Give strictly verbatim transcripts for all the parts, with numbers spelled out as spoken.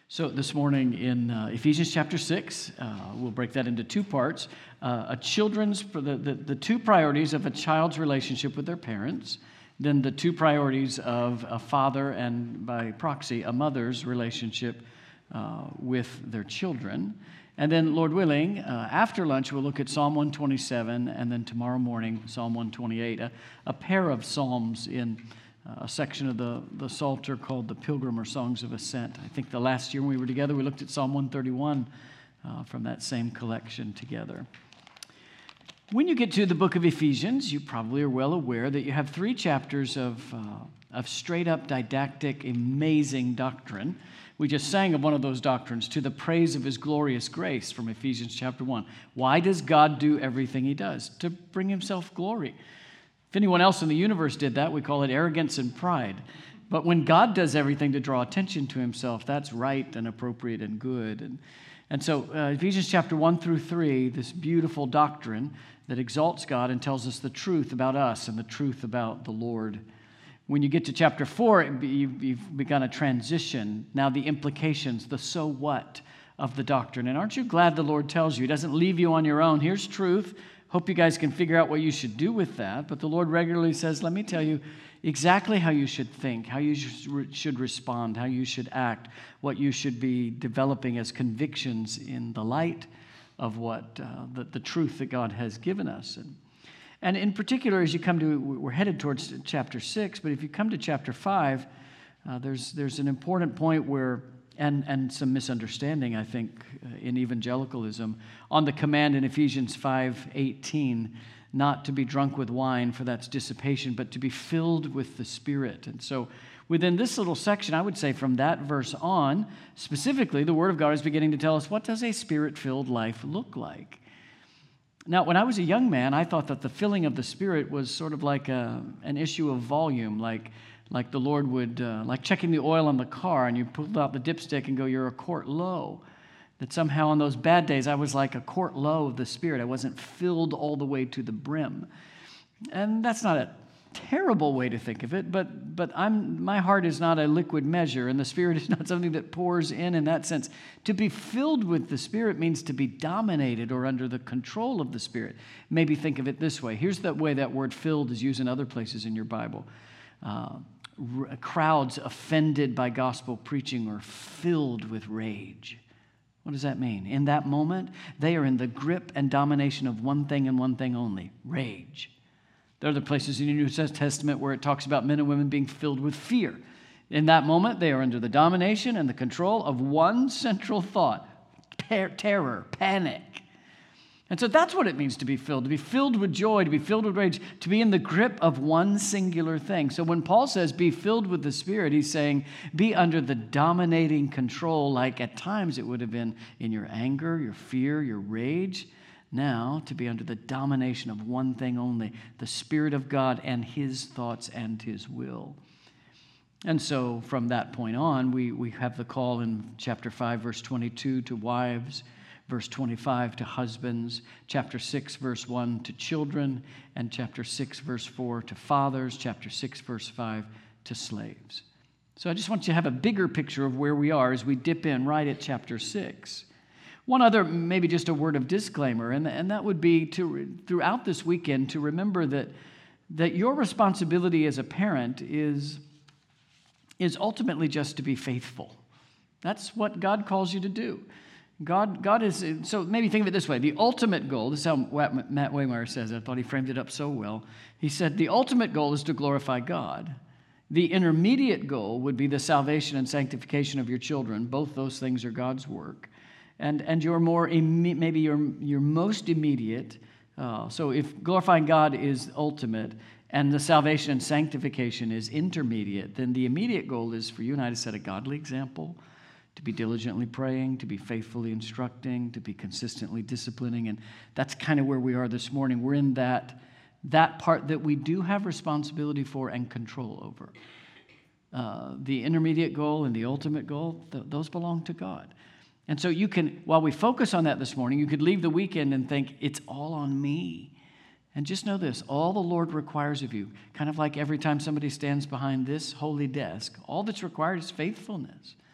So this morning in uh, Ephesians chapter six, uh, we'll break that into two parts. Uh, a children's, the, the, the two priorities of a child's relationship with their parents, then the two priorities of a father and by proxy, a mother's relationship uh, with their children. And then, Lord willing, uh, after lunch, we'll look at Psalm one twenty-seven, and then tomorrow morning, Psalm one twenty-eight, a, a pair of psalms in a section of the, the Psalter called the Pilgrim or Songs of Ascent. I think the last year when we were together, we looked at Psalm one thirty-one uh, from that same collection together. When you get to the book of Ephesians, you probably are well aware that you have three chapters of, uh, of straight-up didactic, amazing doctrine. We just sang of one of those doctrines, to the praise of his glorious grace from Ephesians chapter one. Why does God do everything he does? To bring himself glory. If anyone else in the universe did that, we call it arrogance and pride. But when God does everything to draw attention to himself, that's right and appropriate and good. And, and so uh, Ephesians chapter one through three, this beautiful doctrine that exalts God and tells us the truth about us and the truth about the Lord. When you get to chapter four, you've, you've begun a transition. Now the implications, the so what of the doctrine. And aren't you glad the Lord tells you? He doesn't leave you on your own. Here's truth. Hope you guys can figure out what you should do with that. But the Lord regularly says, let me tell you exactly how you should think, how you should respond, how you should act, what you should be developing as convictions in the light of what uh, the, the truth that God has given us. And, and in particular, as you come to, we're headed towards chapter six, but if you come to chapter five, uh, there's, there's an important point where And, and some misunderstanding, I think, in evangelicalism, on the command in Ephesians five eighteen, not to be drunk with wine, for that's dissipation, but to be filled with the Spirit. And so within this little section, I would say from that verse on, specifically, the Word of God is beginning to tell us, what does a Spirit-filled life look like? Now, when I was a young man, I thought that the filling of the Spirit was sort of like a, an issue of volume, like Like the Lord would, uh, like checking the oil on the car, and you pull out the dipstick and go, you're a quart low. That somehow on those bad days, I was like a quart low of the Spirit. I wasn't filled all the way to the brim. And that's not a terrible way to think of it, but but I'm my heart is not a liquid measure, and the Spirit is not something that pours in in that sense. To be filled with the Spirit means to be dominated or under the control of the Spirit. Maybe think of it this way. Here's the way that word filled is used in other places in your Bible. Uh, Crowds offended by gospel preaching are filled with rage. What does that mean? In that moment, they are in the grip and domination of one thing and one thing only, rage. There are other places in the New Testament where it talks about men and women being filled with fear. In that moment, they are under the domination and the control of one central thought, ter- terror, panic. And so that's what it means to be filled, to be filled with joy, to be filled with rage, to be in the grip of one singular thing. So when Paul says be filled with the Spirit, he's saying be under the dominating control, like at times it would have been in your anger, your fear, your rage. Now to be under the domination of one thing only, the Spirit of God and his thoughts and his will. And so from that point on, we, we have the call in chapter five, verse twenty-two to wives, verse twenty-five to husbands, chapter six, verse one to children, and chapter six, verse four to fathers, chapter six, verse five to slaves. So I just want you to have a bigger picture of where we are as we dip in right at chapter six. One other, maybe just a word of disclaimer, and, and that would be to throughout this weekend to remember that, that your responsibility as a parent is, is ultimately just to be faithful. That's what God calls you to do. God, God is, so maybe think of it this way. The ultimate goal, this is how Matt Waymeyer says it. I thought he framed it up so well. He said, the ultimate goal is to glorify God. The intermediate goal would be the salvation and sanctification of your children. Both those things are God's work. And, and your more, maybe your, your most immediate, uh, so if glorifying God is ultimate and the salvation and sanctification is intermediate, then the immediate goal is for you and I to set a godly example, to be diligently praying, to be faithfully instructing, to be consistently disciplining. And that's kind of where we are this morning. We're in that, that part that we do have responsibility for and control over. Uh, the intermediate goal and the ultimate goal, th- those belong to God. And so you can, while we focus on that this morning, you could leave the weekend and think, it's all on me. And just know this, all the Lord requires of you, kind of like every time somebody stands behind this holy desk, all that's required is faithfulness.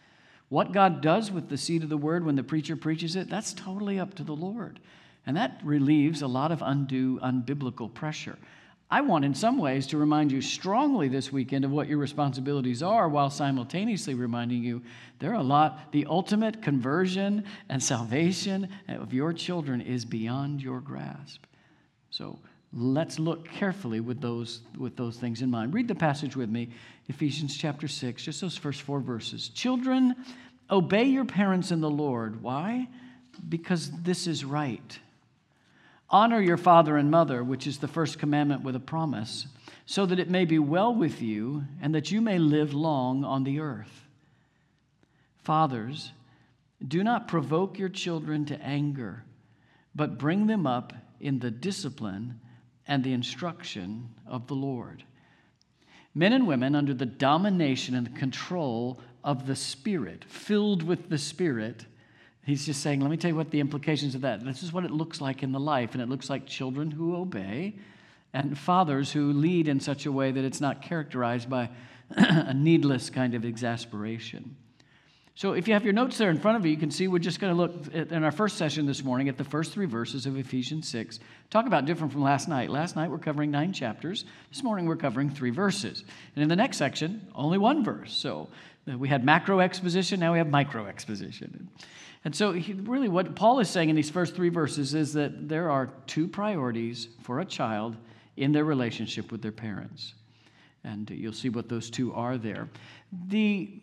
What God does with the seed of the word when the preacher preaches it, that's totally up to the Lord. And that relieves a lot of undue, unbiblical pressure. I want, in some ways, to remind you strongly this weekend of what your responsibilities are, while simultaneously reminding you there are a lot, the ultimate conversion and salvation of your children is beyond your grasp. So let's look carefully with those, with those things in mind. Read the passage with me, Ephesians chapter six, just those first four verses. Children, obey your parents in the Lord. Why? Because this is right. Honor your father and mother, which is the first commandment with a promise, so that it may be well with you and that you may live long on the earth. Fathers, do not provoke your children to anger, but bring them up in the discipline and the instruction of the Lord. Men and women under the domination and control of the Spirit, filled with the Spirit. He's just saying, let me tell you what the implications of that. This is what it looks like in the life, and it looks like children who obey and fathers who lead in such a way that it's not characterized by a needless kind of exasperation. So if you have your notes there in front of you, you can see we're just going to look at, in our first session this morning at the first three verses of Ephesians six. Talk about different from last night. Last night we're covering nine chapters. This morning we're covering three verses. And in the next section, only one verse. So we had macro exposition, now we have micro exposition. And so he, really what Paul is saying in these first three verses is that there are two priorities for a child in their relationship with their parents. And you'll see what those two are there. The,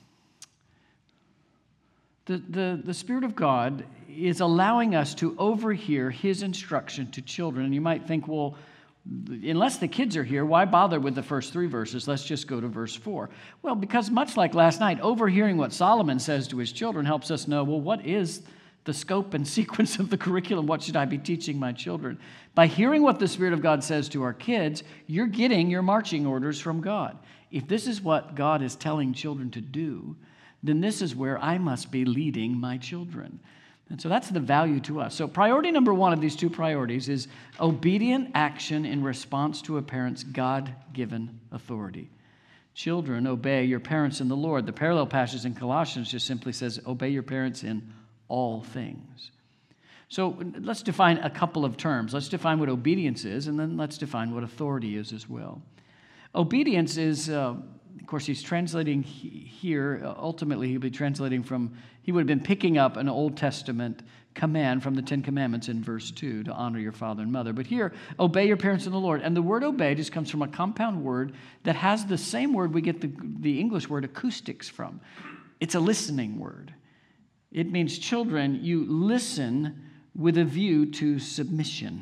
the, the, the Spirit of God is allowing us to overhear his instruction to children. And you might think, well, unless the kids are here, why bother with the first three verses? Let's just go to verse four. Well, because much like last night, overhearing what Solomon says to his children helps us know, well, what is the scope and sequence of the curriculum? What should I be teaching my children? By hearing what the Spirit of God says to our kids, you're getting your marching orders from God. If this is what God is telling children to do, then this is where I must be leading my children. And so that's the value to us. So priority number one of these two priorities is obedient action in response to a parent's God-given authority. Children, obey your parents in the Lord. The parallel passage in Colossians just simply says, obey your parents in all things. So let's define a couple of terms. Let's define what obedience is, and then let's define what authority is as well. Obedience is... Uh, Of course, he's translating here. Ultimately, he'll be translating from, he would have been picking up an Old Testament command from the Ten Commandments in verse two to honor your father and mother. But here, obey your parents in the Lord. And the word obey just comes from a compound word that has the same word we get the, the English word acoustics from. It's a listening word. It means, children, you listen with a view to submission.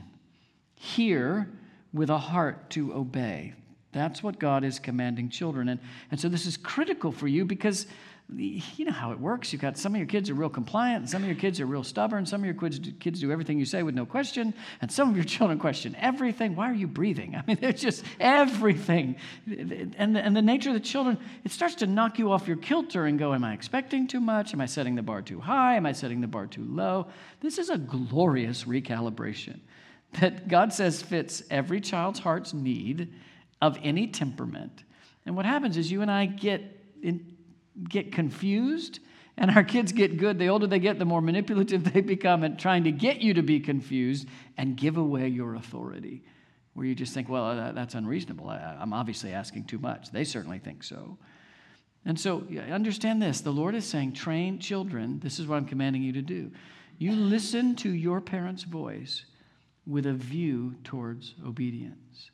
Hear with a heart to obey. That's what God is commanding children. And, and so this is critical for you because you know how it works. You've got some of your kids are real compliant, and some of your kids are real stubborn. Some of your kids, kids do everything you say with no question, and some of your children question everything. Why are you breathing? I mean, it's just everything. And the, and the nature of the children, it starts to knock you off your kilter and go, am I expecting too much? Am I setting the bar too high? Am I setting the bar too low? This is a glorious recalibration that God says fits every child's heart's need of any temperament. And what happens is you and I get in, get confused, and our kids get good. The older they get, the more manipulative they become at trying to get you to be confused and give away your authority, where you just think, well, that, that's unreasonable. I, I'm obviously asking too much. They certainly think so. And so understand this. The Lord is saying, train children. This is what I'm commanding you to do. You listen to your parents' voice with a view towards obedience.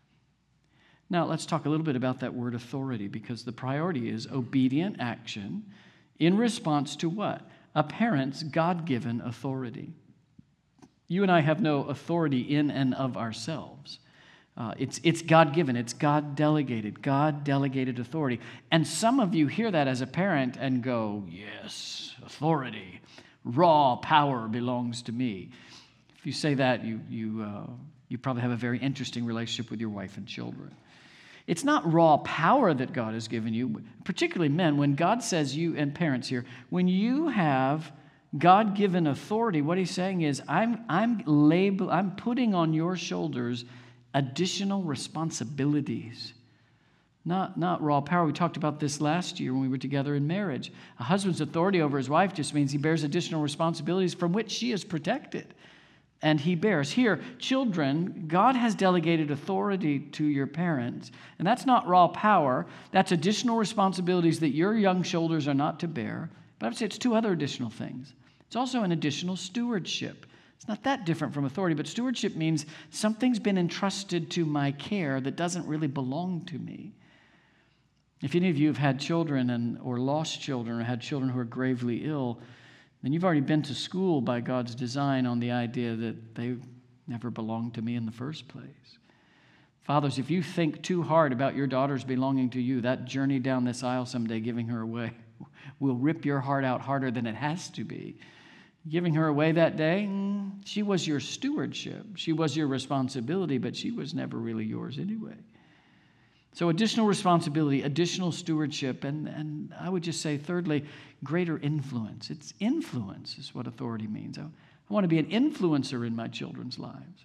Now, let's talk a little bit about that word authority, because the priority is obedient action in response to what? A parent's God-given authority. You and I have no authority in and of ourselves. Uh, it's, it's God-given. It's God-delegated. God-delegated authority. And some of you hear that as a parent and go, yes, authority. Raw power belongs to me. If you say that, you, you, uh, you probably have a very interesting relationship with your wife and children. It's not raw power that God has given you, particularly men. When God says you, and parents here, when you have God-given authority, what he's saying is, I'm, I'm, label, I'm putting on your shoulders additional responsibilities. not, not raw power. We talked about this last year when we were together in marriage. A husband's authority over his wife just means he bears additional responsibilities from which she is protected. And he bears. Here, children, God has delegated authority to your parents, and that's not raw power. That's additional responsibilities that your young shoulders are not to bear. But I would say it's two other additional things. It's also an additional stewardship. It's not that different from authority, but stewardship means something's been entrusted to my care that doesn't really belong to me. If any of you have had children and or lost children or had children who are gravely ill, then you've already been to school by God's design on the idea that they never belonged to me in the first place. Fathers, if you think too hard about your daughters belonging to you, that journey down this aisle someday giving her away will rip your heart out harder than it has to be. Giving her away that day, she was your stewardship. She was your responsibility, but she was never really yours anyway. So additional responsibility, additional stewardship, and, and I would just say, thirdly, greater influence. It's influence is what authority means. I, I want to be an influencer in my children's lives.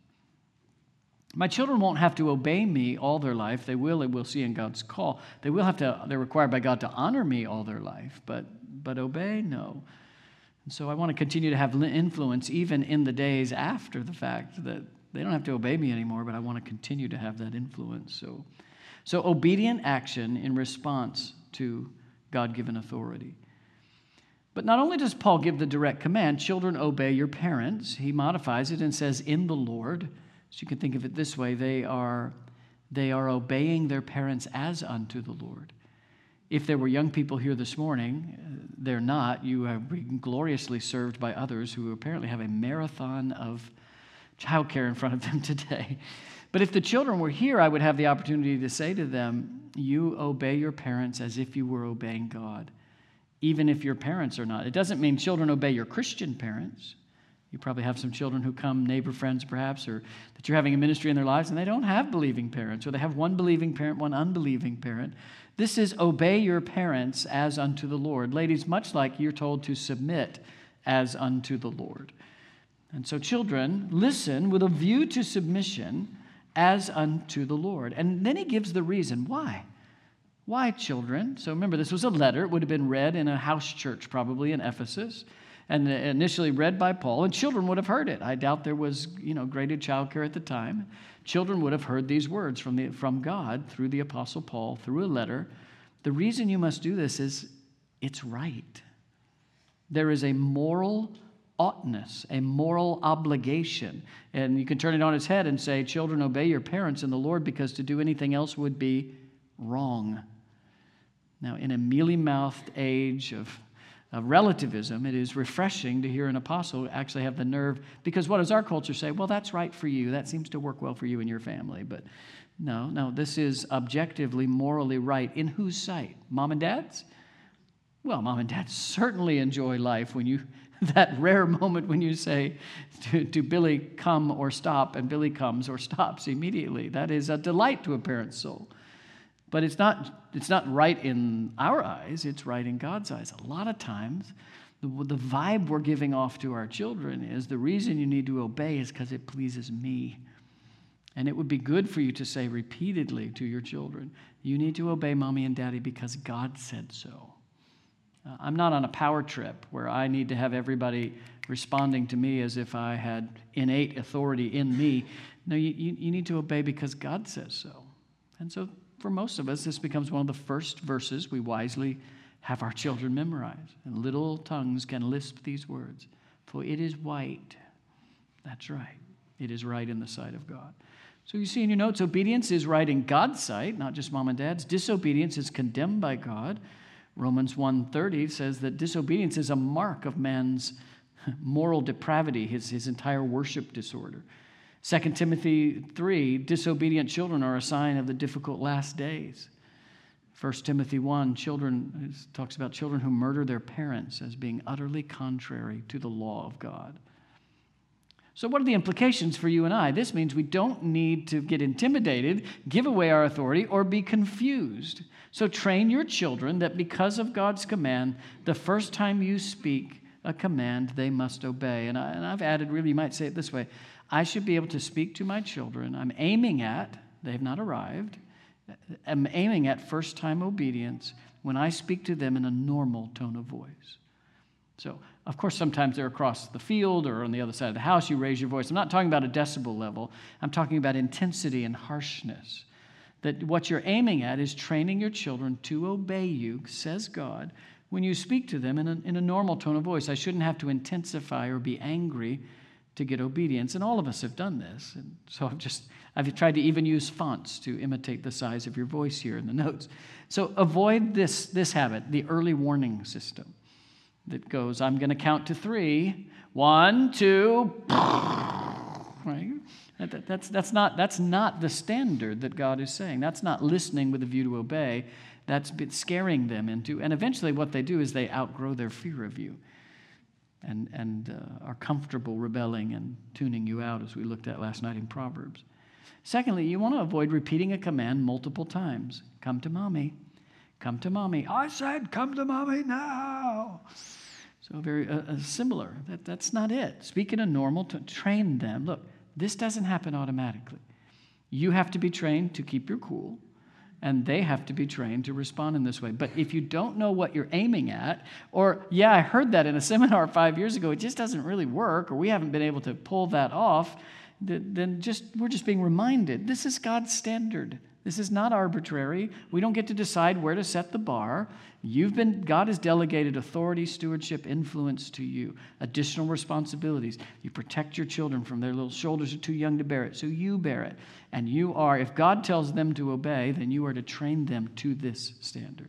My children won't have to obey me all their life. They will, and we'll see in God's call. They will have to, they're required by God to honor me all their life, but, but obey, no. And so I want to continue to have influence even in the days after the fact that they don't have to obey me anymore, but I want to continue to have that influence. So, so obedient action in response to God-given authority. But not only does Paul give the direct command, children, obey your parents, he modifies it and says, in the Lord. So you can think of it this way, they are, they are obeying their parents as unto the Lord. If there were young people here this morning, they're not. You have been gloriously served by others who apparently have a marathon of childcare in front of them today. But if the children were here, I would have the opportunity to say to them, you obey your parents as if you were obeying God, even if your parents are not. It doesn't mean children obey your Christian parents. You probably have some children who come, neighbor friends perhaps, or that you're having a ministry in their lives, and they don't have believing parents, or they have one believing parent, one unbelieving parent. This is obey your parents as unto the Lord. Ladies, much like you're told to submit as unto the Lord. And so children, listen with a view to submission as unto the Lord. And then he gives the reason. Why? Why, children? So remember, this was a letter. It would have been read in a house church probably in Ephesus, and initially read by Paul, and children would have heard it. I doubt there was, you know, graded childcare at the time. Children would have heard these words from the from God through the Apostle Paul, through a letter. The reason you must do this is it's right. There is a moral oughtness, a moral obligation. And you can turn it on its head and say, children, obey your parents in the Lord, because to do anything else would be wrong. Now, in a mealy-mouthed age of Of relativism, it is refreshing to hear an apostle actually have the nerve, because what does our culture say? Well, that's right for you. That seems to work well for you and your family. But no, no, this is objectively, morally right. In whose sight? Mom and dad's? Well, mom and dad certainly enjoy life when you, that rare moment when you say to, to Billy, come or stop, and Billy comes or stops immediately. That is a delight to a parent's soul. But it's not, it's not right in our eyes, it's right in God's eyes. A lot of times, the, the vibe we're giving off to our children is the reason you need to obey is because it pleases me. And it would be good for you to say repeatedly to your children, you need to obey mommy and daddy because God said so. Uh, I'm not on a power trip where I need to have everybody responding to me as if I had innate authority in me. No, you, you, you need to obey because God says so. And so for most of us, this becomes one of the first verses we wisely have our children memorize. And little tongues can lisp these words. For it is right. That's right. It is right in the sight of God. So you see in your notes, obedience is right in God's sight, not just mom and dad's. Disobedience is condemned by God. Romans one thirty says that disobedience is a mark of man's moral depravity, his, his entire worship disorder. Second Timothy three, disobedient children are a sign of the difficult last days. First Timothy one, children talks about children who murder their parents as being utterly contrary to the law of God. So what are the implications for you and I? This means we don't need to get intimidated, give away our authority, or be confused. So train your children that because of God's command, the first time you speak a command, they must obey. And, I, and I've added, really, you might say it this way, I should be able to speak to my children. I'm aiming at, they have not arrived, am aiming at first-time obedience when I speak to them in a normal tone of voice. So, of course, sometimes they're across the field or on the other side of the house, you raise your voice. I'm not talking about a decibel level. I'm talking about intensity and harshness. That what you're aiming at is training your children to obey you, says God, when you speak to them in a, in a normal tone of voice. I shouldn't have to intensify or be angry to get obedience. And all of us have done this. And so I've just, I've tried to even use fonts to imitate the size of your voice here in the notes. So avoid this, this habit, the early warning system that goes, I'm going to count to three. One, two, right? That, that's, that's, not, that's not the standard that God is saying. That's not listening with a view to obey. That's scaring them into, and eventually what they do is they outgrow their fear of you and, and uh, are comfortable rebelling and tuning you out, as we looked at last night in Proverbs. Secondly, you want to avoid repeating a command multiple times. Come to mommy. Come to mommy. I said, come to mommy now. So very uh, uh, similar. That, that's not it. Speak in a normal tone. Train them. Look, this doesn't happen automatically. You have to be trained to keep your cool, and they have to be trained to respond in this way. But if you don't know what you're aiming at, or, yeah, I heard that in a seminar five years ago, it just doesn't really work, or we haven't been able to pull that off, then just we're just being reminded, this is God's standard. This is not arbitrary. We don't get to decide where to set the bar. You've been, God has delegated authority, stewardship, influence to you, additional responsibilities. You protect your children from their little shoulders are too young to bear it, so you bear it. And you are, if God tells them to obey, then you are to train them to this standard.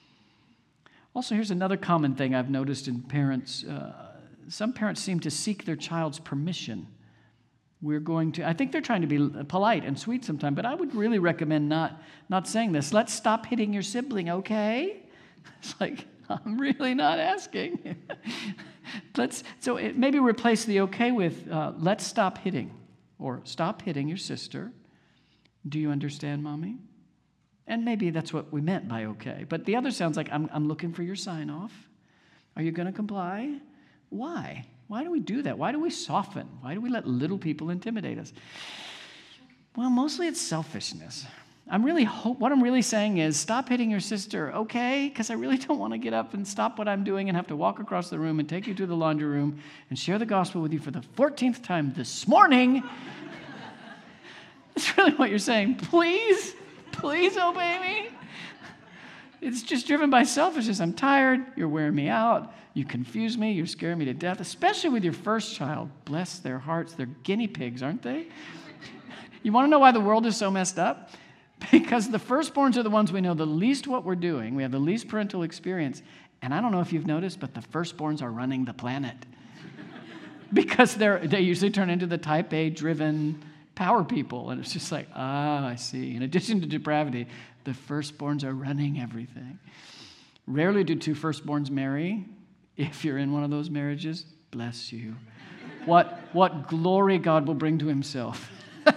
Also, here's another common thing I've noticed in parents. Uh, some parents seem to seek their child's permission. We're going to, I think they're trying to be polite and sweet sometimes, but I would really recommend not, not saying this. Let's stop hitting your sibling, okay? It's like, I'm really not asking. Let's, so it, maybe replace the okay with, uh, let's stop hitting, or stop hitting your sister. Do you understand, mommy? And maybe that's what we meant by okay. But the other sounds like, I'm, I'm looking for your sign off. Are you going to comply? Why? Why do we do that? Why do we soften? Why do we let little people intimidate us? Well, mostly it's selfishness. I'm really hope, what I'm really saying is stop hitting your sister, okay? Because I really don't want to get up and stop what I'm doing and have to walk across the room and take you to the laundry room and share the gospel with you for the fourteenth time this morning. That's really what you're saying. Please, please obey me. It's just driven by selfishness. I'm tired. You're wearing me out. You confuse me. You're scaring me to death, especially with your first child. Bless their hearts. They're guinea pigs, aren't they? You want to know why the world is so messed up? Because the firstborns are the ones we know the least what we're doing. We have the least parental experience. And I don't know if you've noticed, but the firstborns are running the planet. Because they're they usually turn into the type A driven power people. And it's just like, ah, I see. In addition to depravity, the firstborns are running everything. Rarely do two firstborns marry. If you're in one of those marriages, bless you. What, what glory God will bring to himself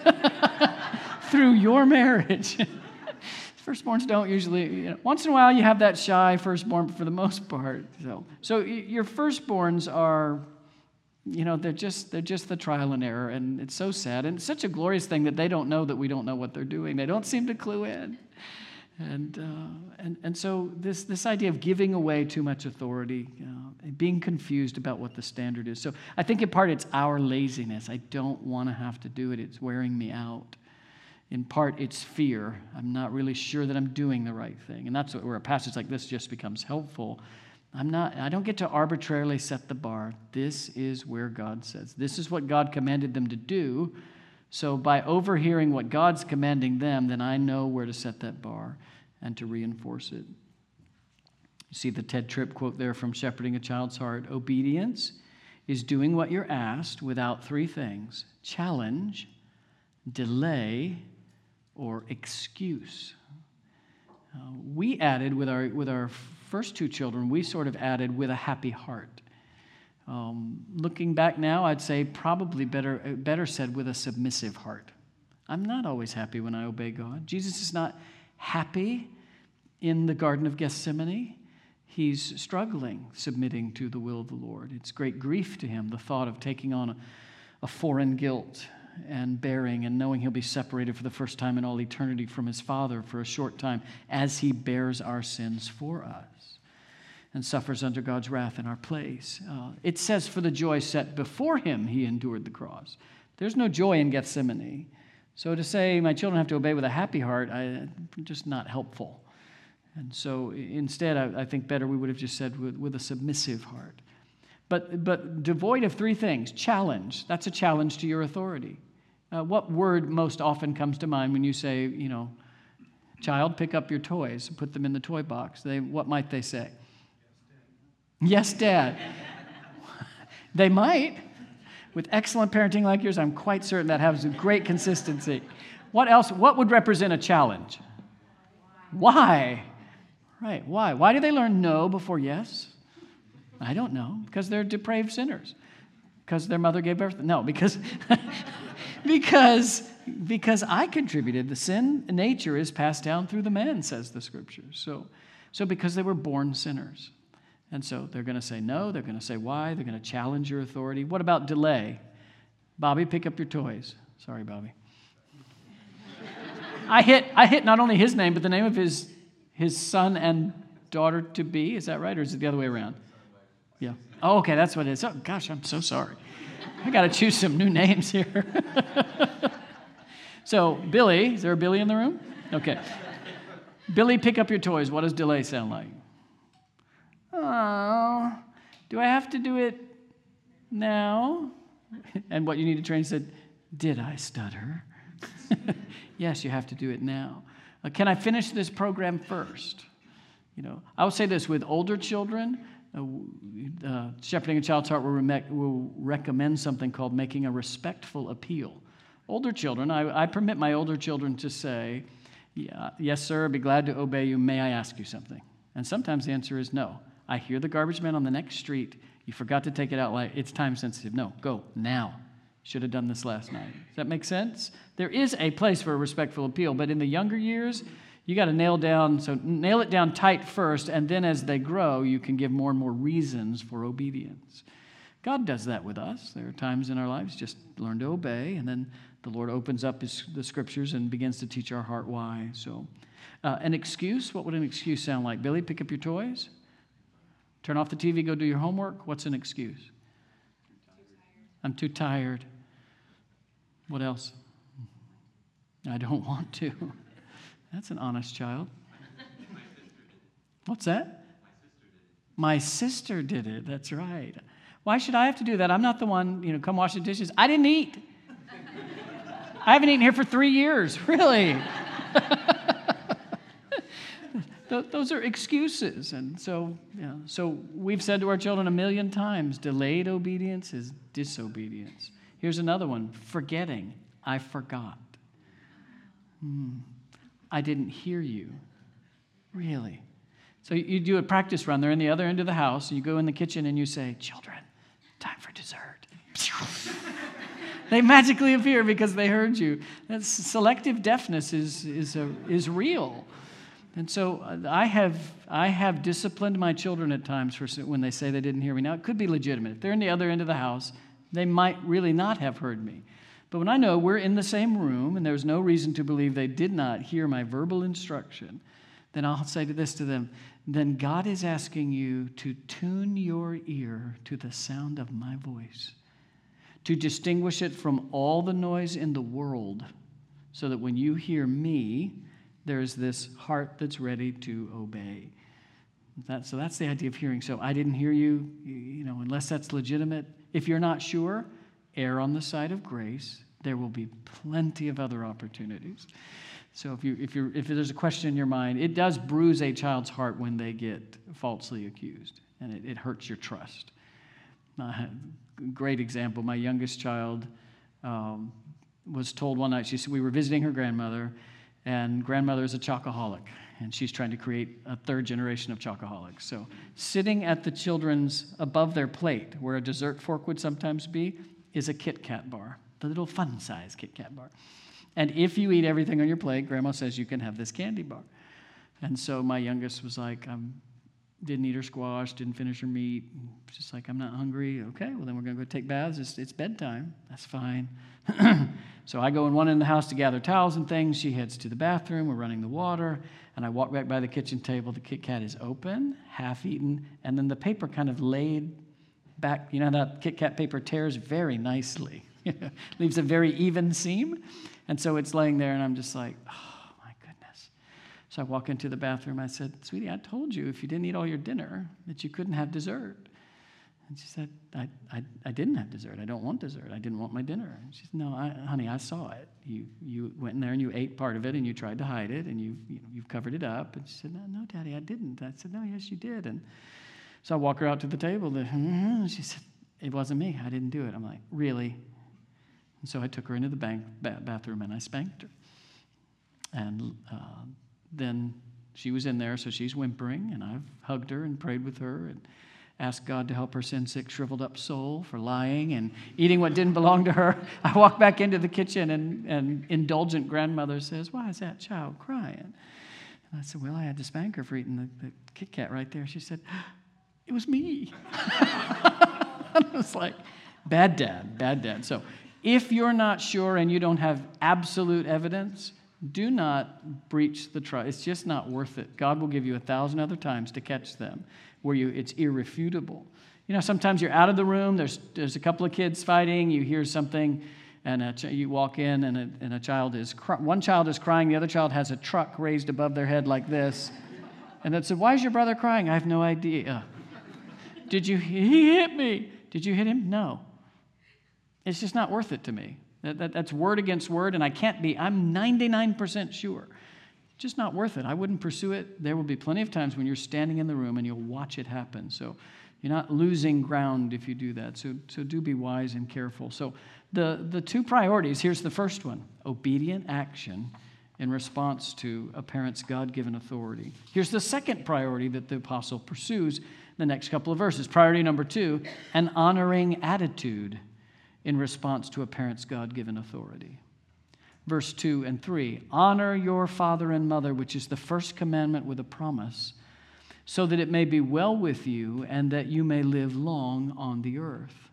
through your marriage. Firstborns don't usually, you know, once in a while you have that shy firstborn, but for the most part. So, so your firstborns are, you know, they're just they're just the trial and error, and it's so sad. And it's such a glorious thing that they don't know that we don't know what they're doing. They don't seem to clue in. And, uh, and and so this this idea of giving away too much authority, you know, and being confused about what the standard is. So I think in part it's our laziness. I don't want to have to do it. It's wearing me out. In part it's fear. I'm not really sure that I'm doing the right thing. And that's where a passage like this just becomes helpful. I'm not. I don't get to arbitrarily set the bar. This is where God says. This is what God commanded them to do. So by overhearing what God's commanding them, then I know where to set that bar and to reinforce it. You see the Ted Tripp quote there from Shepherding a Child's Heart. Obedience is doing what you're asked without three things: challenge, delay, or excuse. Uh, we added with our with our first two children, we sort of added with a happy heart. Um, looking back now, I'd say probably better, better said with a submissive heart. I'm not always happy when I obey God. Jesus is not happy in the Garden of Gethsemane. He's struggling, submitting to the will of the Lord. It's great grief to him, the thought of taking on a, a foreign guilt and bearing and knowing he'll be separated for the first time in all eternity from his Father for a short time as he bears our sins for us and suffers under God's wrath in our place. Uh, it says, for the joy set before him, he endured the cross. There's no joy in Gethsemane. So to say my children have to obey with a happy heart, I, just not helpful. And so instead, I, I think better we would have just said with, with a submissive heart. But, but devoid of three things. Challenge. That's a challenge to your authority. Uh, what word most often comes to mind when you say, you know, child, pick up your toys and put them in the toy box? They, what might they say? Yes, Dad. They might. With excellent parenting like yours, I'm quite certain that has great consistency. What else? What would represent a challenge? Why? Right, why? Why do they learn no before yes? I don't know. Because they're depraved sinners. Because their mother gave birth? No, because, because, because I contributed. The sin nature is passed down through the man, says the Scripture. So, so because they were born sinners. And so they're going to say no, they're going to say why, they're going to challenge your authority. What about delay? Bobby, pick up your toys. Sorry, Bobby. I hit I hit not only his name, but the name of his his son and daughter-to-be. Is that right, or is it the other way around? Yeah. Oh, okay, that's what it is. Oh, gosh, I'm so sorry. I got to choose some new names here. So, Billy, is there a Billy in the room? Okay. Billy, pick up your toys. What does delay sound like? Oh, do I have to do it now? And what you need to train said, did I stutter? Yes, you have to do it now. Uh, can I finish this program first? You know, I will say this with older children. Uh, uh, Shepherding a Child's Heart will, re- will recommend something called making a respectful appeal. Older children, I, I permit my older children to say, yeah, yes, sir, I'd be glad to obey you. May I ask you something? And sometimes the answer is no. I hear the garbage man on the next street. You forgot to take it out. Like it's time sensitive. No, go now. Should have done this last night. Does that make sense? There is a place for a respectful appeal, but in the younger years, you got to nail down, so nail it down tight first, and then as they grow, you can give more and more reasons for obedience. God does that with us. There are times in our lives just learn to obey, and then the Lord opens up his, the Scriptures and begins to teach our heart why. So, uh, an excuse, what would an excuse sound like? Billy, pick up your toys. Turn off the T V, go do your homework. What's an excuse? I'm too tired. What else? I don't want to. That's an honest child. What's that? My sister did it. That's right. Why should I have to do that? I'm not the one, you know, come wash the dishes. I didn't eat. I haven't eaten here for three years. Really? Those are excuses. And so, yeah, so we've said to our children a million times, delayed obedience is disobedience. Here's another one, forgetting. I forgot. Hmm. I didn't hear you. Really? So you do a practice run. They're in the other end of the house. You go in the kitchen and you say, children, time for dessert. They magically appear because they heard you. That's, selective deafness is, is, a, is real. And so I have I have disciplined my children at times for when they say they didn't hear me. Now, it could be legitimate. If they're in the other end of the house, they might really not have heard me. But when I know we're in the same room and there's no reason to believe they did not hear my verbal instruction, then I'll say to this to them, then God is asking you to tune your ear to the sound of my voice, to distinguish it from all the noise in the world, so that when you hear me, there's this heart that's ready to obey. That, so that's the idea of hearing. So I didn't hear you, you know, unless that's legitimate. If you're not sure, err on the side of grace. There will be plenty of other opportunities. So if you if you if there's a question in your mind, it does bruise a child's heart when they get falsely accused, and it, it hurts your trust. Uh, great example. My youngest child um, was told one night. She said we were visiting her grandmother. And grandmother is a chocoholic, and she's trying to create a third generation of chocoholics. So sitting at the children's, above their plate, where a dessert fork would sometimes be, is a Kit Kat bar, the little fun-size Kit Kat bar. And if you eat everything on your plate, Grandma says you can have this candy bar. And so my youngest was like, I didn't eat her squash, didn't finish her meat. Just like, I'm not hungry. Okay, well, then we're going to go take baths. It's, it's bedtime. That's fine. So I go in one end of the house to gather towels and things. She heads to the bathroom. We're running the water. And I walk back by the kitchen table. The Kit Kat is open, half eaten, and then the paper kind of laid back. You know, that Kit Kat paper tears very nicely. Leaves a very even seam. And so it's laying there, and I'm just like, oh, my goodness. So I walk into the bathroom. I said, sweetie, I told you if you didn't eat all your dinner that you couldn't have dessert. And she said, I, I, I didn't have dessert. I don't want dessert. I didn't want my dinner. And she said, no, I, honey, I saw it. You you went in there and you ate part of it and you tried to hide it and you, you know, you've covered it up. And she said, no, no, Daddy, I didn't. I said, no, yes, you did. And so I walk her out to the table. The, mm-hmm. She said, it wasn't me. I didn't do it. I'm like, really? And so I took her into the bank, ba- bathroom and I spanked her. And uh, then she was in there, so she's whimpering, and I've hugged her and prayed with her and asked God to help her sin-sick, shriveled-up soul for lying and eating what didn't belong to her. I walk back into the kitchen, and, and indulgent grandmother says, why is that child crying? And I said, well, I had to spank her for eating the, the Kit Kat right there. She said, it was me. I was like, bad dad, bad dad. So if you're not sure and you don't have absolute evidence, do not breach the trust. It's just not worth it. God will give you a thousand other times to catch them where you it's irrefutable. You know, sometimes you're out of the room, there's there's a couple of kids fighting, you hear something, and a ch- you walk in, and a, and a child is, cry- one child is crying, the other child has a truck raised above their head like this, and then said, why is your brother crying? I have no idea. Did you, he hit me. Did you hit him? No. It's just not worth it to me. That, that, that's word against word, and I can't be, I'm ninety-nine percent sure. Just not worth it. I wouldn't pursue it. There will be plenty of times when you're standing in the room and you'll watch it happen. So you're not losing ground if you do that. So, so do be wise and careful. So the, the two priorities, here's the first one, obedient action in response to a parent's God-given authority. Here's the second priority that the apostle pursues in the next couple of verses. Priority number two, an honoring attitude in response to a parent's God-given authority. Verse two and three, honor your father and mother, which is the first commandment with a promise, so that it may be well with you and that you may live long on the earth.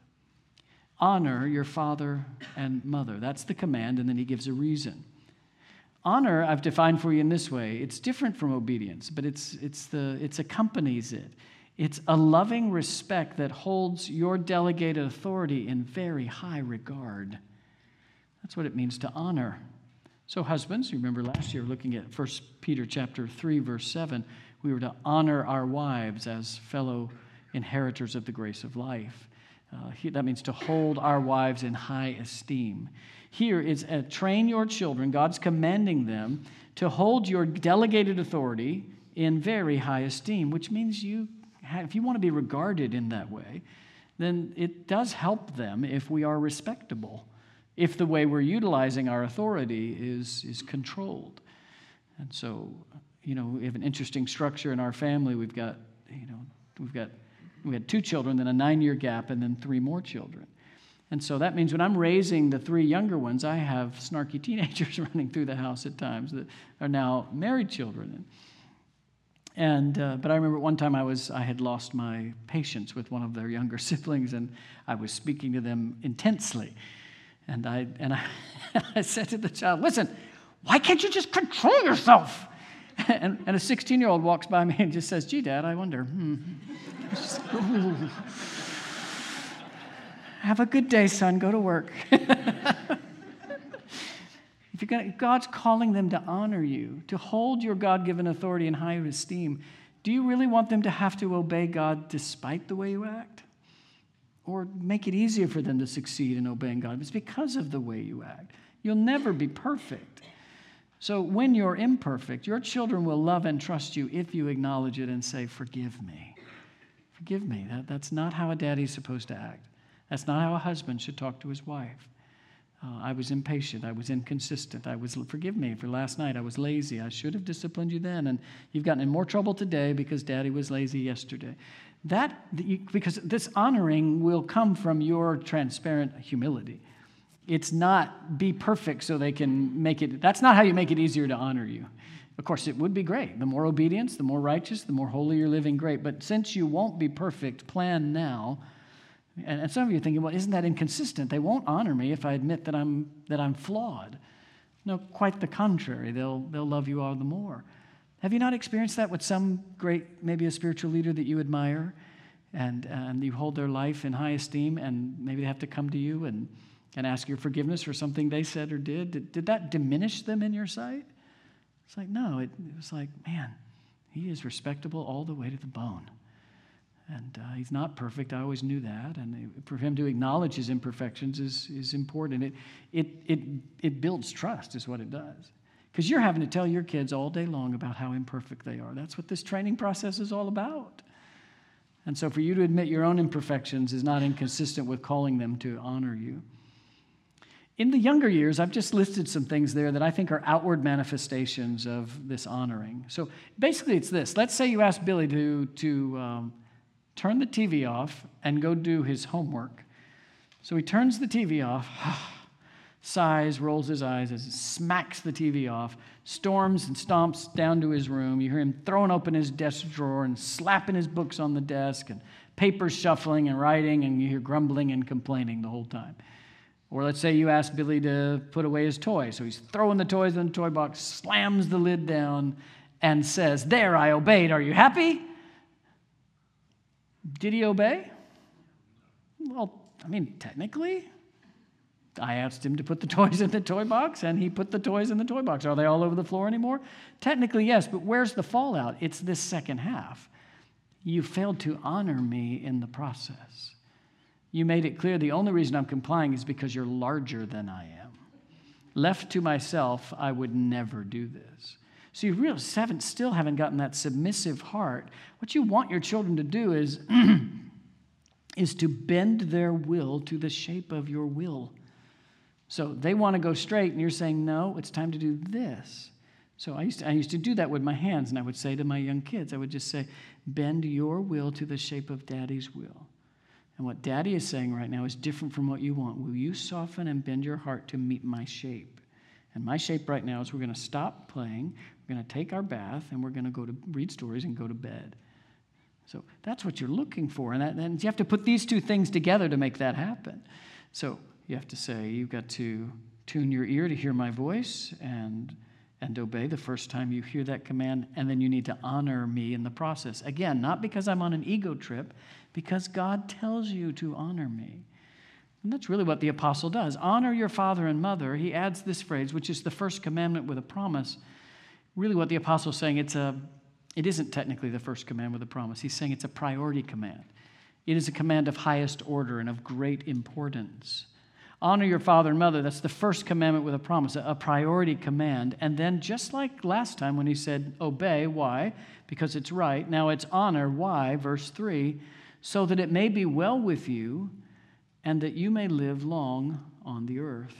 Honor your father and mother. That's the command, and then he gives a reason. Honor, I've defined for you in this way. It's different from obedience, but it's it's the it's accompanies it. It's a loving respect that holds your delegated authority in very high regard. That's what it means to honor. So husbands, you remember last year looking at First Peter chapter three, verse seven, we were to honor our wives as fellow inheritors of the grace of life. Uh, that means to hold our wives in high esteem. Here is uh, train your children, God's commanding them to hold your delegated authority in very high esteem, which means you have, if you want to be regarded in that way, then it does help them if we are respectable, if the way we're utilizing our authority is, is controlled. And so, you know, we have an interesting structure in our family. We've got, you know, we've got, we had two children, then a nine-year gap, and then three more children. And so that means when I'm raising the three younger ones, I have snarky teenagers running through the house at times that are now married children. And uh, but I remember one time I was I had lost my patience with one of their younger siblings, and I was speaking to them intensely. And I and I, I said to the child, listen, why can't you just control yourself? And, and a sixteen-year-old walks by me and just says, gee, Dad, I wonder. Hmm. Just, have a good day, son. Go to work. If you're gonna, God's calling them to honor you, to hold your God-given authority in high esteem, do you really want them to have to obey God despite the way you act? Or make it easier for them to succeed in obeying God? It's because of the way you act. You'll never be perfect. So when you're imperfect, your children will love and trust you if you acknowledge it and say, forgive me. Forgive me. That, that's not how a daddy's supposed to act. That's not how a husband should talk to his wife. Uh, I was impatient. I was inconsistent. I was, forgive me for last night. I was lazy. I should have disciplined you then, and you've gotten in more trouble today because Daddy was lazy yesterday. That, because this honoring will come from your transparent humility. It's not be perfect so they can make it. That's not how you make it easier to honor you. Of course, it would be great. The more obedience, the more righteous, the more holy you're living, great. But since you won't be perfect, plan now And, and some of you are thinking, well, isn't that inconsistent? They won't honor me if I admit that I'm that I'm flawed. No, quite the contrary. They'll they'll love you all the more. Have you not experienced that with some great, maybe a spiritual leader that you admire, and and you hold their life in high esteem, and maybe they have to come to you and, and ask your forgiveness for something they said or did? Did, did that diminish them in your sight? It's like, no, it, it was like, man, he is respectable all the way to the bone. And uh, he's not perfect. I always knew that. And for him to acknowledge his imperfections is, is important. It, it, it, it builds trust is what it does. Because you're having to tell your kids all day long about how imperfect they are. That's what this training process is all about. And so for you to admit your own imperfections is not inconsistent with calling them to honor you. In the younger years, I've just listed some things there that I think are outward manifestations of this honoring. So basically it's this. Let's say you ask Billy to, to um, turn the T V off and go do his homework. So he turns the T V off, sighs, rolls his eyes, as he smacks the T V off, storms and stomps down to his room. You hear him throwing open his desk drawer and slapping his books on the desk and papers shuffling and writing, and you hear grumbling and complaining the whole time. Or let's say you ask Billy to put away his toys. So he's throwing the toys in the toy box, slams the lid down, and says, "There, I obeyed. Are you happy?" Did he obey? Well, I mean, technically, I asked him to put the toys in the toy box, and he put the toys in the toy box. Are they all over the floor anymore? Technically, yes, but where's the fallout? It's this second half. You failed to honor me in the process. You made it clear the only reason I'm complying is because you're larger than I am. Left to myself, I would never do this. So you really haven't, still haven't gotten that submissive heart. What you want your children to do is, is to bend their will to the shape of your will. So they want to go straight, and you're saying, no, it's time to do this. So I used to, I used to do that with my hands, and I would say to my young kids, I would just say, bend your will to the shape of Daddy's will. And what Daddy is saying right now is different from what you want. Will you soften and bend your heart to meet my shape? And my shape right now is we're going to stop playing, we're going to take our bath, and we're going to go to read stories and go to bed. So that's what you're looking for. And, that, and you have to put these two things together to make that happen. So you have to say, you've got to tune your ear to hear my voice and, and obey the first time you hear that command. And then you need to honor me in the process. Again, not because I'm on an ego trip, because God tells you to honor me. And that's really what the apostle does. Honor your father and mother. He adds this phrase, which is the first commandment with a promise. Really what the apostle is saying, it's a, it isn't technically the first command with a promise. He's saying it's a priority command. It is a command of highest order and of great importance. Honor your father and mother. That's the first commandment with a promise, a priority command. And then just like last time when he said obey, why? Because it's right. Now it's honor, why? Verse three, so that it may be well with you and that you may live long on the earth.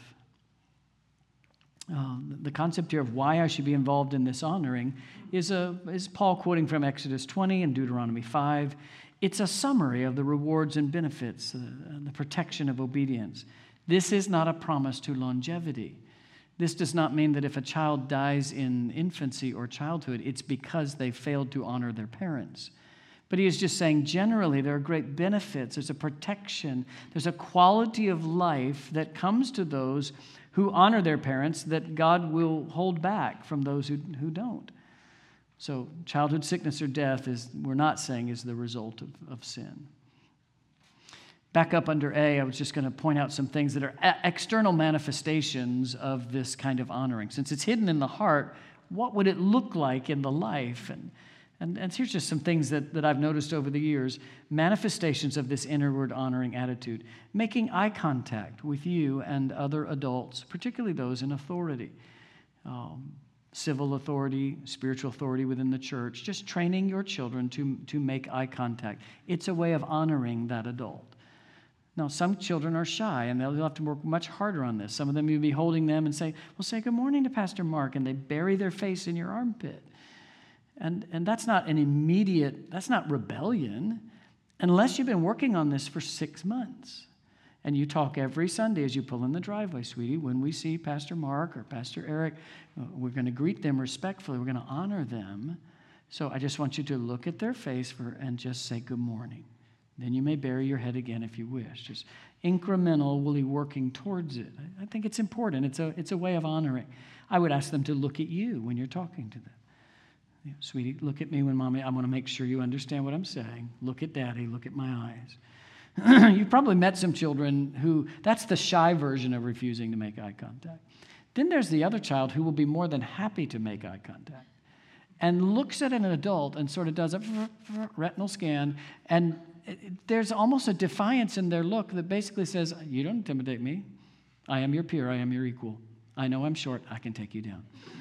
Uh, the concept here of why I should be involved in this honoring is, a, is Paul quoting from Exodus twenty and Deuteronomy five. It's a summary of the rewards and benefits, uh, the protection of obedience. This is not a promise to longevity. This does not mean that if a child dies in infancy or childhood, it's because they failed to honor their parents. But he is just saying generally there are great benefits. There's a protection. There's a quality of life that comes to those who honor their parents that God will hold back from those who, who don't. So childhood sickness or death is, we're not saying, is the result of, of sin. Back up under A, I was just going to point out some things that are external manifestations of this kind of honoring. Since it's hidden in the heart, what would it look like in the life? And And, and here's just some things that, that I've noticed over the years, manifestations of this inward honoring attitude. Making eye contact with you and other adults, particularly those in authority. Um, civil authority, spiritual authority within the church. Just training your children to, to make eye contact. It's a way of honoring that adult. Now, some children are shy, and they'll have to work much harder on this. Some of them, you'll be holding them and say, well, say good morning to Pastor Mark, and they bury their face in your armpit. And, and that's not an immediate, that's not rebellion, unless you've been working on this for six months. And you talk every Sunday as you pull in the driveway, sweetie, when we see Pastor Mark or Pastor Eric, we're going to greet them respectfully. We're going to honor them. So I just want you to look at their face for, and just say good morning. Then you may bury your head again if you wish. Just incrementally working towards it. I think it's important. It's a, it's a way of honoring. I would ask them to look at you when you're talking to them. You know, sweetie, look at me when mommy, I want to make sure you understand what I'm saying. Look at daddy, look at my eyes. You've probably met some children who, that's the shy version of refusing to make eye contact. Then there's the other child who will be more than happy to make eye contact and looks at an adult and sort of does a retinal scan, and there's almost a defiance in their look that basically says, you don't intimidate me. I am your peer. I am your equal. I know I'm short. I can take you down.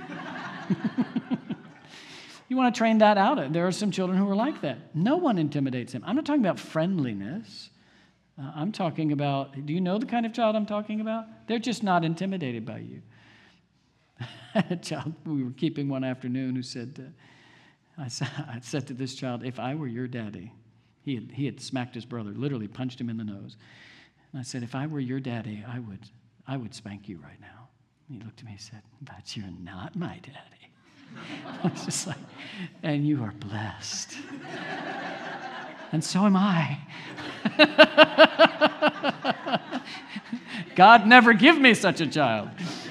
You want to train that out. There are some children who are like that. No one intimidates them. I'm not talking about friendliness. Uh, I'm talking about, do you know the kind of child I'm talking about? They're just not intimidated by you. A child we were keeping one afternoon who said, uh, I, said I said to this child, if I were your daddy, he had, he had smacked his brother, literally punched him in the nose. And I said, if I were your daddy, I would, I would spank you right now. And he looked at me and said, but you're not my daddy. I was just like, and you are blessed. And so am I. God never give me such a child.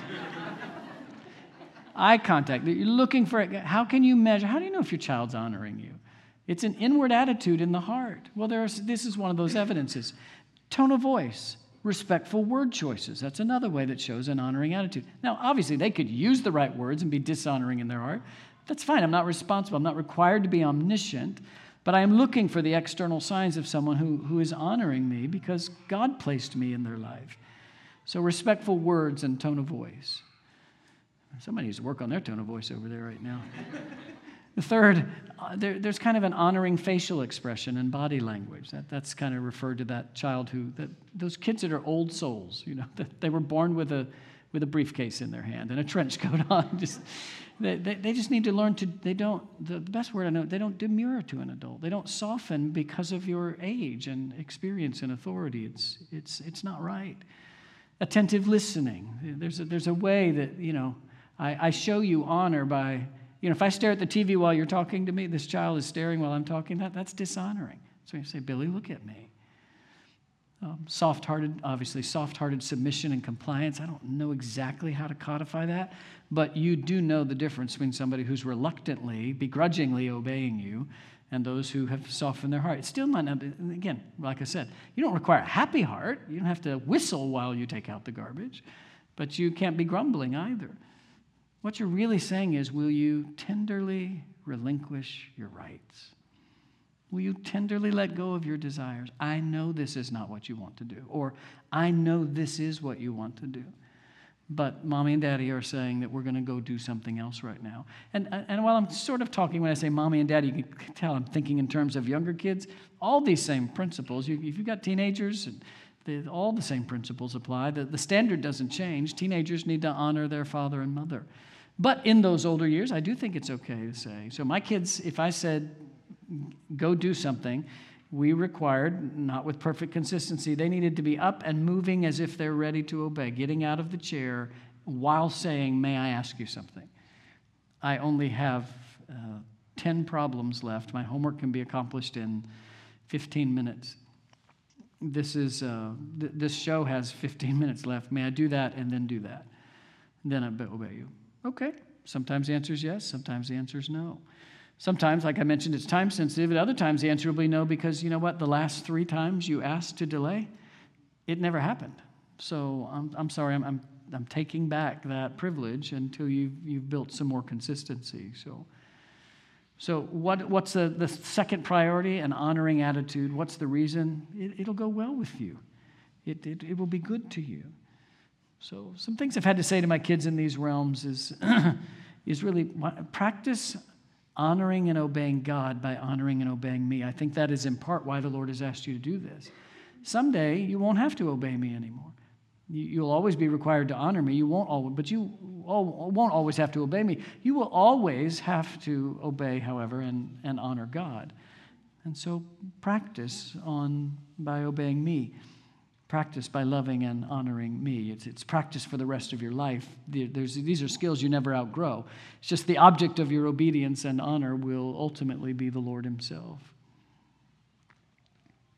Eye contact. You're looking for it. How can you measure? How do you know if your child's honoring you? It's an inward attitude in the heart. Well, there's, this is one of those evidences. Tone of voice, respectful word choices. That's another way that shows an honoring attitude. Now, obviously, they could use the right words and be dishonoring in their heart. That's fine. I'm not responsible. I'm not required to be omniscient. But I am looking for the external signs of someone who, who is honoring me because God placed me in their life. So respectful words and tone of voice. Somebody needs to work on their tone of voice over there right now. The third, uh, there, there's kind of an honoring facial expression and body language. That, that's kind of referred to that child who, that, those kids that are old souls, you know, that they were born with a with a briefcase in their hand and a trench coat on. Just they, they, they just need to learn to, they don't, the best word I know, they don't demur to an adult. They don't soften because of your age and experience and authority. It's, it's, it's not right. Attentive listening. There's a, there's a way that, you know, I, I show you honor by, you know, if I stare at the T V while you're talking to me, this child is staring while I'm talking, that, that's dishonoring. So you say, Billy, look at me. Um, soft-hearted, obviously, soft-hearted submission and compliance. I don't know exactly how to codify that, but you do know the difference between somebody who's reluctantly, begrudgingly obeying you and those who have softened their heart. It still might not be, again, like I said, you don't require a happy heart. You don't have to whistle while you take out the garbage, but you can't be grumbling either. What you're really saying is, will you tenderly relinquish your rights? Will you tenderly let go of your desires? I know this is not what you want to do, or I know this is what you want to do. But mommy and daddy are saying that we're going to go do something else right now. And, and while I'm sort of talking, when I say mommy and daddy, you can tell I'm thinking in terms of younger kids. All these same principles. You, if you've got teenagers, they, all the same principles apply. The, the standard doesn't change. Teenagers need to honor their father and mother. But in those older years, I do think it's okay to say. So my kids, if I said, go do something, we required, not with perfect consistency, they needed to be up and moving as if they're ready to obey, getting out of the chair while saying, may I ask you something? I only have uh, ten problems left. My homework can be accomplished in fifteen minutes. This is uh, th- this show has fifteen minutes left. May I do that and then do that? Then I obey you. Okay. Sometimes the answer is yes. Sometimes the answer is no. Sometimes, like I mentioned, it's time sensitive. At other times, the answer will be no because, you know what, the last three times you asked to delay, it never happened. So I'm, I'm sorry, I'm, I'm, I'm taking back that privilege until you've, you've built some more consistency. So, so what, what's the, the second priority? An honoring attitude. What's the reason? It, it'll go well with you. It, it, it will be good to you. So some things I've had to say to my kids in these realms is, is really practice honoring and obeying God by honoring and obeying me. I think that is in part why the Lord has asked you to do this. Someday, you won't have to obey me anymore. You'll always be required to honor me. You won't always, but you won't always have to obey me. You will always have to obey, however, and, and honor God. And so practice on by obeying me. Practice by loving and honoring me. It's, it's practice for the rest of your life. There's, these are skills you never outgrow. It's just the object of your obedience and honor will ultimately be the Lord himself.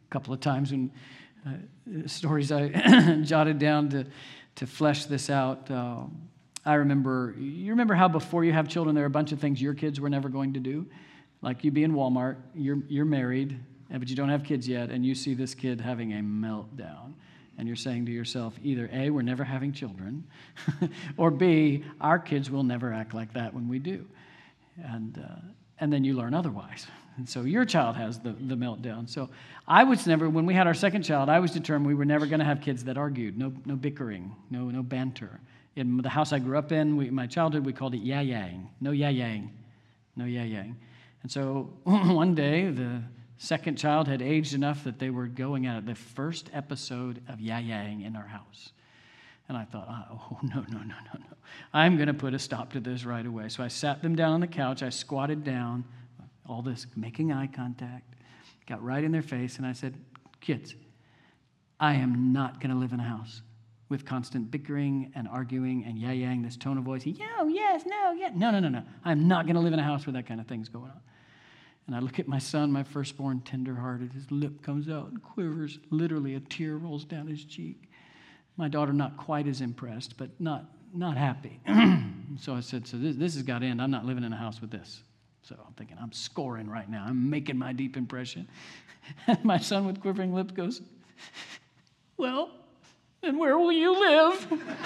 couple of times when uh, stories I jotted down to, to flesh this out. Uh, I remember, you remember how before you have children, there are a bunch of things your kids were never going to do? Like you be in Walmart, you're, you're married, but you don't have kids yet, and you see this kid having a meltdown. And you're saying to yourself, either A, we're never having children, or B, our kids will never act like that when we do. And uh, and then you learn otherwise. And so your child has the, the meltdown. So I was never, when we had our second child, I was determined we were never going to have kids that argued. No no bickering, no no banter. In the house I grew up in, we, my childhood, we called it yah-yang. No yah-yang. No yah-yang. And so one day, the second child had aged enough that they were going at it, the first episode of yah-yang in our house. And I thought, oh, no, no, no, no, no. I'm going to put a stop to this right away. So I sat them down on the couch. I squatted down, all this, making eye contact, got right in their face, and I said, kids, I am not going to live in a house with constant bickering and arguing and yah-yang, this tone of voice. Yeah, yes, no, yeah. No, no, no, no. I'm not going to live in a house where that kind of thing's going on. And I look at my son, my firstborn, tender-hearted. His lip comes out and quivers. Literally, a tear rolls down his cheek. My daughter, not quite as impressed, but not not happy. So I said, so this, this has got to end. I'm not living in a house with this. So I'm thinking, I'm scoring right now. I'm making my deep impression. And my son with quivering lips goes, well, then where will you live?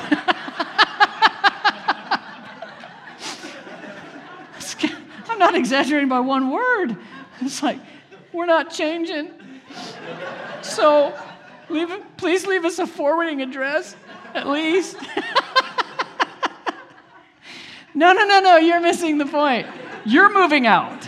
I'm not exaggerating by one word. It's like, we're not changing. So leave, please leave us a forwarding address, at least. No, no, no, no, you're missing the point. You're moving out.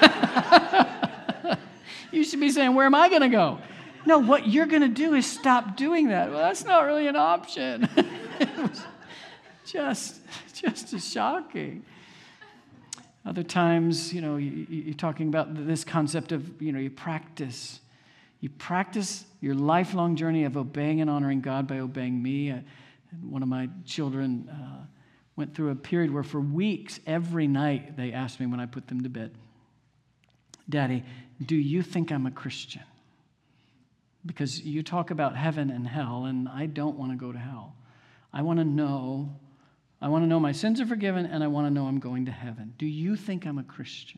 You should be saying, where am I going to go? No, what you're going to do is stop doing that. Well, that's not really an option. It was just, just as shocking. Other times, you know, you, you're talking about this concept of, you know, you practice. You practice your lifelong journey of obeying and honoring God by obeying me. I, one of my children uh, went through a period where for weeks, every night, they asked me when I put them to bed, Daddy, do you think I'm a Christian? Because you talk about heaven and hell, and I don't want to go to hell. I want to know, I want to know my sins are forgiven, and I want to know I'm going to heaven. Do you think I'm a Christian?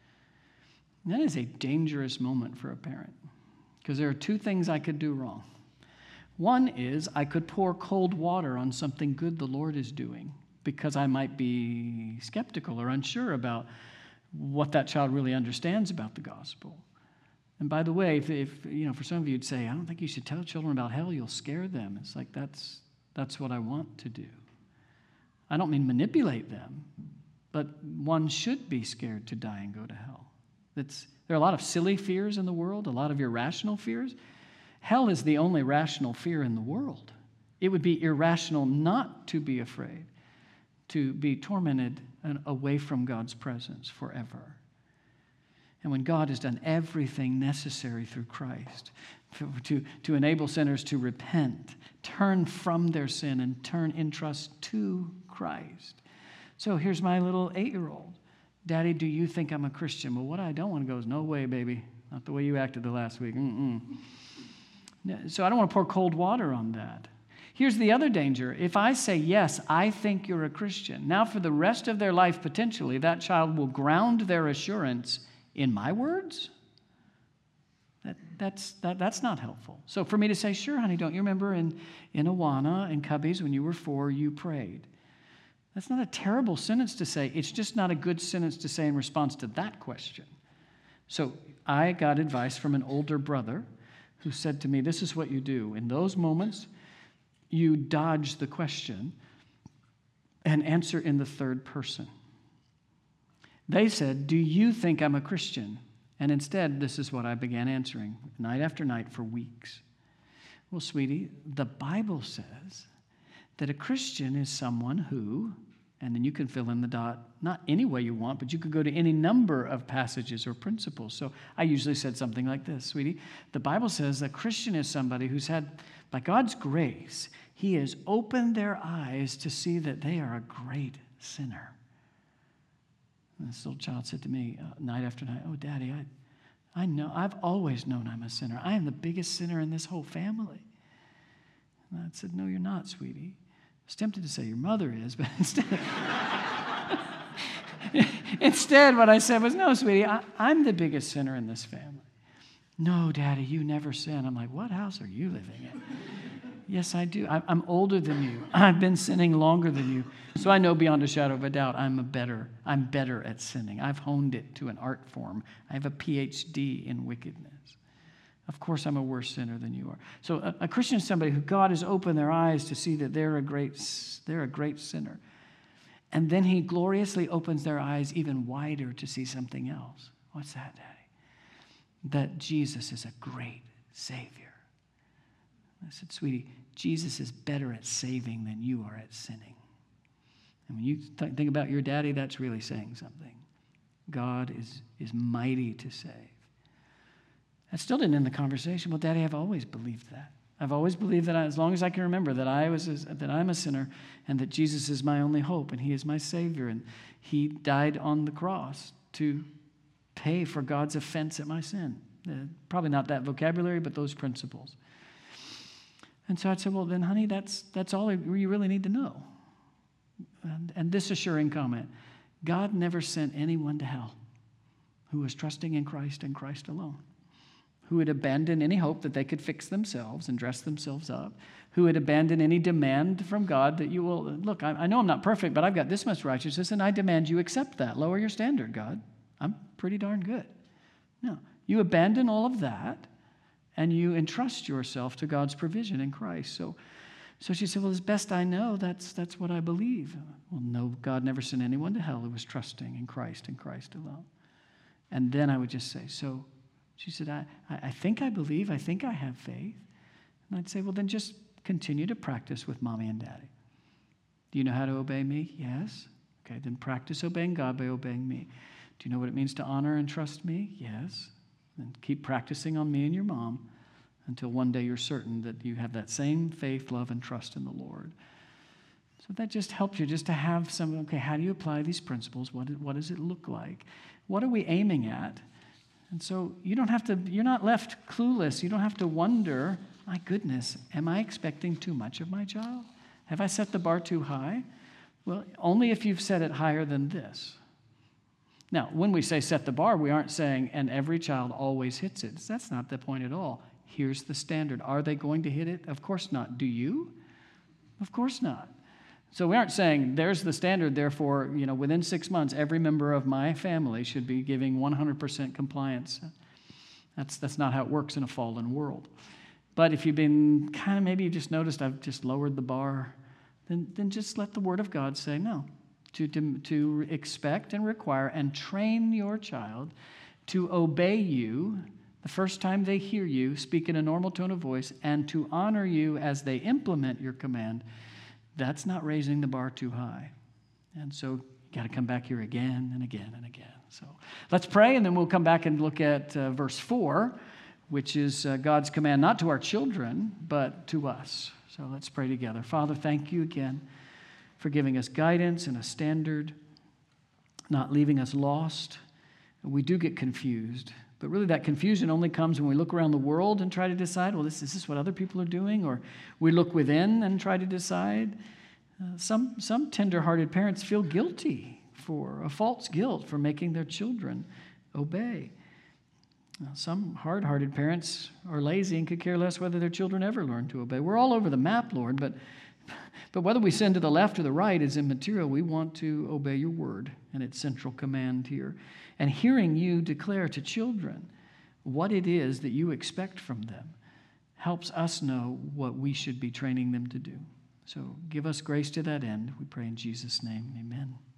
And that is a dangerous moment for a parent, because there are two things I could do wrong. One is I could pour cold water on something good the Lord is doing, because I might be skeptical or unsure about what that child really understands about the gospel. And by the way, if, if you know, for some of you, you'd say, I don't think you should tell children about hell. You'll scare them. It's like, that's that's what I want to do. I don't mean manipulate them, but one should be scared to die and go to hell. It's, there are a lot of silly fears in the world, a lot of irrational fears. Hell is the only rational fear in the world. It would be irrational not to be afraid, to be tormented and away from God's presence forever. And when God has done everything necessary through Christ to, to enable sinners to repent, turn from their sin, and turn in trust to Christ. So here's my little eight-year-old. Daddy, do you think I'm a Christian? Well, what I don't want to go is, no way, baby. Not the way you acted the last week. Mm-mm. So I don't want to pour cold water on that. Here's the other danger. If I say, yes, I think you're a Christian, now for the rest of their life, potentially, that child will ground their assurance in my words. That, that's, that, that's not helpful. So for me to say, sure, honey, don't you remember in, in Awana and Cubbies when you were four, you prayed? That's not a terrible sentence to say. It's just not a good sentence to say in response to that question. So I got advice from an older brother who said to me, this is what you do. In those moments, you dodge the question and answer in the third person. They said, do you think I'm a Christian? And instead, this is what I began answering night after night for weeks. Well, sweetie, the Bible says that a Christian is someone who, and then you can fill in the dot, not any way you want, but you could go to any number of passages or principles. So I usually said something like this, sweetie. The Bible says that a Christian is somebody who's had, by God's grace, He has opened their eyes to see that they are a great sinner. And this little child said to me uh, night after night, oh, Daddy, I, I know, I've always known I'm a sinner. I am the biggest sinner in this whole family. And I said, no, you're not, sweetie. I was tempted to say your mother is, but instead, instead what I said was, no, sweetie, I, I'm the biggest sinner in this family. No, Daddy, you never sin. I'm like, what house are you living in? Yes, I do. I, I'm older than you. I've been sinning longer than you. So I know beyond a shadow of a doubt I'm a better, I'm better at sinning. I've honed it to an art form. I have a P H D in wickedness. Of course, I'm a worse sinner than you are. So a, a Christian is somebody who God has opened their eyes to see that they're a great, they're a great sinner. And then he gloriously opens their eyes even wider to see something else. What's that, Daddy? That Jesus is a great Savior. I said, sweetie, Jesus is better at saving than you are at sinning. And when you th- think about your daddy, that's really saying something. God is, is mighty to save. That still didn't end the conversation. Well, Daddy, I've always believed that. I've always believed that I, as long as I can remember that I was a, that I'm a sinner and that Jesus is my only hope and he is my Savior and he died on the cross to pay for God's offense at my sin. Uh, probably not that vocabulary, but those principles. And so I said, well, then, honey, that's that's all you really need to know. And, and this assuring comment, God never sent anyone to hell who was trusting in Christ and Christ alone, who had abandoned any hope that they could fix themselves and dress themselves up, who had abandoned any demand from God that you will, look, I, I know I'm not perfect, but I've got this much righteousness, and I demand you accept that. Lower your standard, God. I'm pretty darn good. No, you abandon all of that, and you entrust yourself to God's provision in Christ. So, so she said, well, as best I know, that's that's what I believe. Well, no, God never sent anyone to hell who was trusting in Christ and Christ alone. And then I would just say, so she said, I, I think I believe, I think I have faith. And I'd say, well, then just continue to practice with Mommy and Daddy. Do you know how to obey me? Yes. Okay, then practice obeying God by obeying me. Do you know what it means to honor and trust me? Yes. And keep practicing on me and your mom until one day you're certain that you have that same faith, love, and trust in the Lord. So that just helps you just to have some, okay, how do you apply these principles? What, what does it look like? What are we aiming at? And so you don't have to, you're not left clueless. You don't have to wonder, my goodness, am I expecting too much of my child? Have I set the bar too high? Well, only if you've set it higher than this. Now, when we say set the bar, we aren't saying, and every child always hits it. That's not the point at all. Here's the standard. Are they going to hit it? Of course not. Do you? Of course not. So we aren't saying, there's the standard, therefore, you know, within six months, every member of my family should be giving one hundred percent compliance. That's, that's not how it works in a fallen world. But if you've been kind of, maybe you've just noticed I've just lowered the bar, then, then just let the Word of God say no. To, to, to expect and require and train your child to obey you the first time they hear you speak in a normal tone of voice and to honor you as they implement your command. That's not raising the bar too high. And so you got to come back here again and again and again. So let's pray, and then we'll come back and look at uh, verse four, which is uh, God's command not to our children, but to us. So let's pray together. Father, thank you again for giving us guidance and a standard, not leaving us lost. We do get confused, but really that confusion only comes when we look around the world and try to decide, well, this, is this what other people are doing? Or we look within and try to decide. Uh, some, some tender-hearted parents feel guilty for a false guilt for making their children obey. Now, some hard-hearted parents are lazy and could care less whether their children ever learn to obey. We're all over the map, Lord, but But whether we sin to the left or the right is immaterial. We want to obey your word and its central command here. And hearing you declare to children what it is that you expect from them helps us know what we should be training them to do. So give us grace to that end. We pray in Jesus' name. Amen.